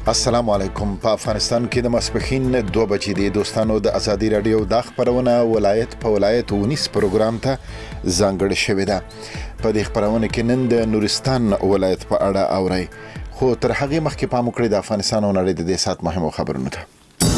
السلام علیکم. په افغانستان کې د ماسپښین 2 بجې د دوستانو د ازادي رادیو د خبرونه ولایت په ولایت ونیس پروګرام ته ځانګړې شوې ده. په دې خبرونه کې نن د نورستان ولایت په اړه اوري، خو تر هغه مخکې پام وکړئ د افغانستان او نړۍ د دې سات مهمو خبرونو ته.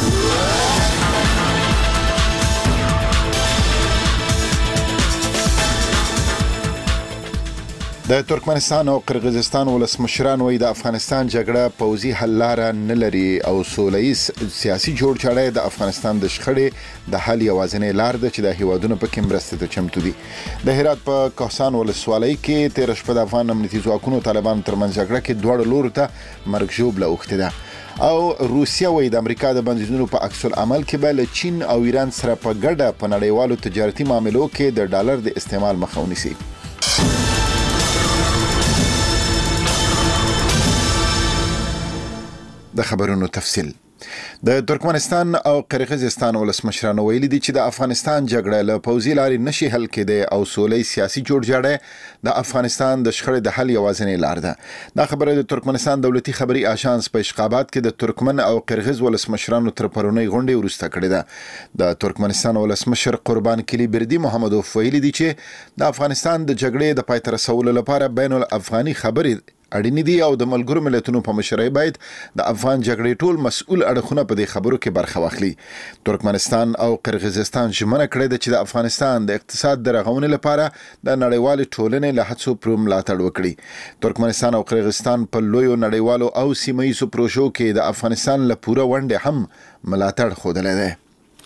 د ترکمنستان او قرغیزستان ولسمشران وایي د افغانستان جګړه پوځي حل لار نه لري او سولهییز سیاسي جوړجاړی د افغانستان د شخړې د حل یوازینۍ لار ده چې د هیوادونو په کې مرسته ته چمتو دي. د هرات په کوهستان ولسوالۍ کې 13 شپه د افغان امنیتي ځواکونو طالبانو ترمنځ جګړه کې دوه لورو ته مرګ ژوبله اوښتې ده او روسیه وایي د امریکا د بندیزونو په عکس العمل کې به له چین او ایران سره په ګډه په نړیوالو تجارتي معاملو کې د ډالر د استعمال مخه ونیسي. د خبرونو تفصیل. د ترکمنستان او قرغیزستان ولسمشران ویلي دي چې د افغانستان جګړه له پوځي لارې نشي حل کېدی او سولهییز سیاسي جوړجاړی د افغانستان د شخړې د حل یوازینۍ لار ده. دا خبره د ترکمنستان دولتي خبري آژانس په اشقابات کې د ترکمن او قرغیز ولسمشرانو تر پرونی غونډې وروسته کړې ده. د ترکمنستان ولسمشر قربان کلی بردي محمدوف ویلي دي چې د افغانستان د جګړې د پای ته رسولو لپاره بین الافغاني خبرې اړینې دي او د ملګرو ملتونو په مشرۍ باید د افغان جګړې ټول مسؤل اړخونه په دې خبرو کې برخه واخلي. ترکمنستان او قرغیزستان ژمنه کړې ده چې د افغانستان د اقتصاد د رغونې لپاره د نړیوالې ټولنې له هڅو پر ملاتړ وکړي. ترکمنستان او قرغیزستان په لویو نړیوالو او سیمه‌ییزو پروژو کې د افغانستان له پوره ونډې هم ملاتړ ښودلی دی.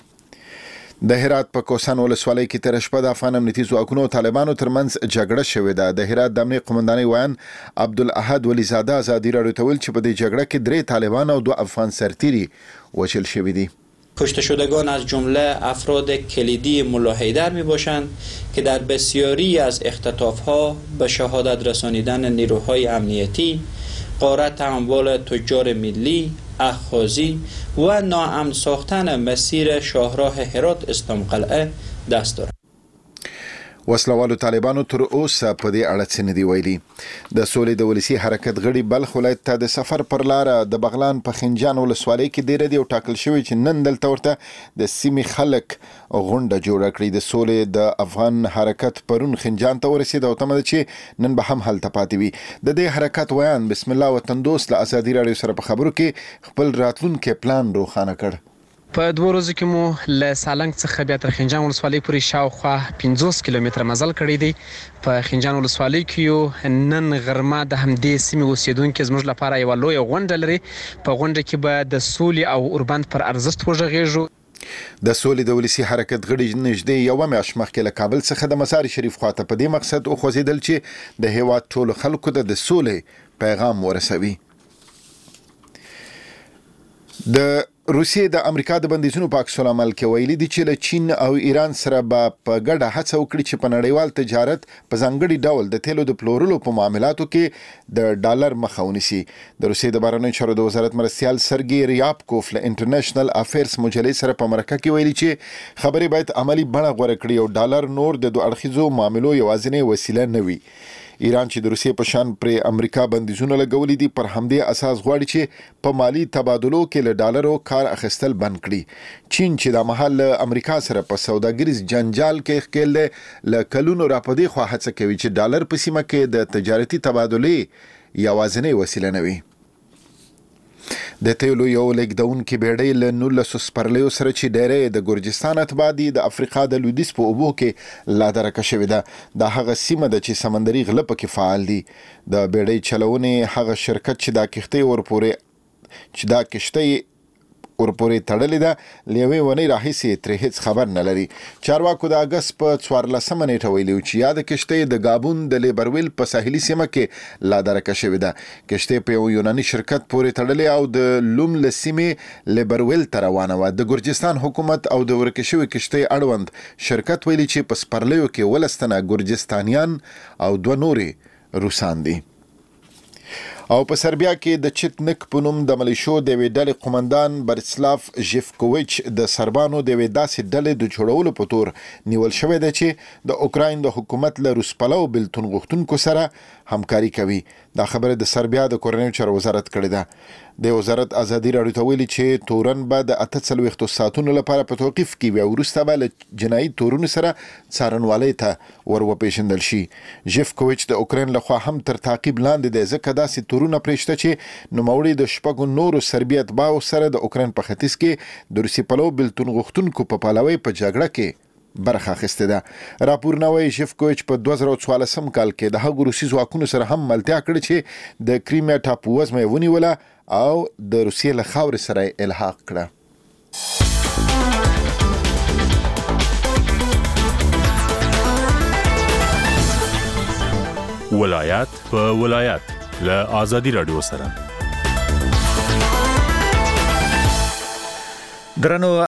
د هرات په کوهستان ولسوالۍ کې 13 شپه د افغان امنیتي ځواکونو او طالبانو ترمنځ جګړه شوې ده. د هرات د امنیت قومندانۍ ویان عبدالاحد ولیزاده ازادي راډیو ته ویل چې په دې جګړه کې 3 طالبان او 2 افغان سرتیري وژل شوي دي. کشته شدگان از جمله افراد کلیدی ملا حیدر می باشند که در بسیاری از اختطاف‌ها به شهادت رسانیدن نیروهای امنیتی، غارت اموال تجار ملی، اخاذی و ناامن ساختن مسیر شاهراه هرات اسلام قلعه دست دارد. وسلوالو طالبانو تر اوسه په دې اړه څه نه دی ویلي. د سولې د ولسی حرکت غړي بلخ ولایت ته د سفر پر لار د بغلان په خنجان ولسوالۍ کې ډیر دی او ټاکل شوی چې نن دلته ورته د سیمې خلک غونډه جوړه کړې. د سولې د افغان حرکت پرون خنجان ته ورسید او تمه ده چې نن به هم هلته پاتې وي. د دې حرکت ویان بسم الله وطن دوست له ازادي راډیو سره په خبرو کې خپل راتلونکي پلان روښانه کړ. په 2 ورځو کې مو له سالنګ څخه بیا تر خنجان ولسوالۍ پورې شاوخوا 50 کیلومتره مزل کړی دی. په خنجان ولسوالۍ کې نن غرمه د همدې سیمې اوسیدونکو زموږ لپاره یو لوی غونډه لري. په غونډه کې به د سولې او اوربند پر ارزښت وغږیږو. د سولې د ولسی حرکت غړي نږدې یو میاشت مخکې له کابل څخه د مزار شریف خواته په دې مقصد خوځیدل چې د هیواد ټول خلکو ته د سولې پیغام ورسوي. د روسیې د امریکا د بندیزونو په عکس العمل کې ویلي دي چې له چین او ایران سره به په ګډه هڅه وکړي چې په نړیوال تجارت په ځانګړي ډول د تیلو د پلورلو په معاملاتو کې د ډالر مخه ونیسي. د روسیې د بهرنیو چارو د وزارت مرستیال سرګي ریابکوف له انټرنیشنل افیرز مجلې سره په مرکه کې ویلي چې خبرې باید عملی بڼه غوره کړي او ډالر نور د دوه اړخیزو معاملو یوازینۍ وسیله نه وي. ایران چې د روسیې په شان پر امریکا بندیزونه لګولې دي پر همدې اساس غواړي چې په مالی تبادلو کې له ډالرو کار اخیستل بند کړي. چین چې د محل امریکا سره په سوداګریز جنجال کې ښکېل دی له کلونو راپدې خوا هڅه کوي چې ډالر په سیمه کې د تجارتي تبادلې یوازینۍ وسیله نه وي. د تیلو یو لیږدونکي بیړۍ له 19 سپرلیو سره چې ډیری د ګرجستان اتباع دي د افریقا د لویدیځ په اوبو کې لادرکه شوې ده. دا هغه سیمه ده چې سمندري غله پکې فعال دي. د بیړۍ چلونې هغه شرکت چې دا کشتۍ ورپورې تړلې ده لیوې ونی راهیسې ترې هیڅ خبر نه لري. چارواکو د اگست په 14 نیټه ویلي چې یاد کشتۍ د گابون د لیبرویل په ساحلي سیمه کې لادرکه شوې ده. کشتۍ په یو یوناني شرکت پورې تړلې او د لوم له سیمې لیبرویل ته روانه وه. د ګرجستان حکومت او د ورکې شوې کشتۍ اړوند شرکت ویلي چې په سپرلیو کې 12 تنه ګرجستانیان او 2 نورې روسان دي. او په سربیا کې د چټنک په نوم د ملیشو د وې ډلې قومندان برسلاف ژیفکوویچ د سربانو د وې داسې ډلې د جوړولو په تور نیول شوی دی چې د اوکراین د حکومت له روسپلو بلتون غوښتونکو سره همکاري کوي. دا خبره د سربیا د کورنیو چارو وزارت کړې ده. د وزارت ازادي راډیو ته ویلي چې تورن به د 48 ساعتونو لپاره په توقیف کې وي او وروسته به له جنایي تورونو سره څارنوالۍ ته وروپېژندل شي. ژیفکوویچ د اوکراین لخوا هم تر تعقیب لاندې دی ځکه داسې تورونه پرېشته چې نوموړي د شپږو نورو سربي اتباعو سره د اوکراین په ختیځ کې د روسي پلو بلتون غوښتونکو په پلوۍ په جګړه کې برخه اخیستې ده. راپورونه وايي ژیفکوویچ په 2014 کال کې د هغو روسي ځواکونو سره هم ملتیا کړې چې د کریمیا ټاپو وزمه یې ونیوله او د روسیې له خاورې سره الحاق کړه. ولایت په ولایت له آزادي راډیو سره. درنو